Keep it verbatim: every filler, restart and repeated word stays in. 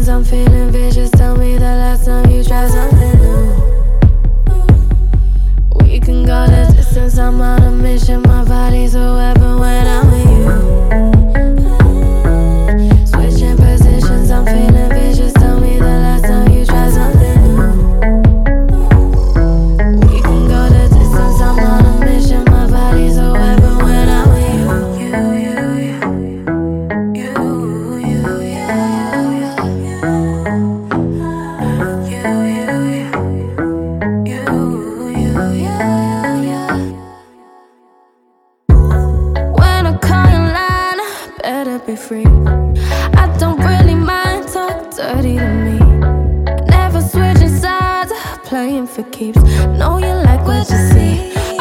positions, I'm feeling vicious. Tell me the last time you tried something new. We can go the distance, I'm on a mission. My body's a weapon when I'm with you. Switching positions, I'm feeling vicious. Tell me the last time you tried something new. We can go the distance, I'm on a mission. My body's a weapon when I'm with you. You, you, you. You, you, yeah, yeah, yeah. You, you, you. You, you, yeah, yeah, yeah. When I call your line, better be free. I don't really mind, talk dirty to me. Never switching sides, playing for keeps. Know you like what you see.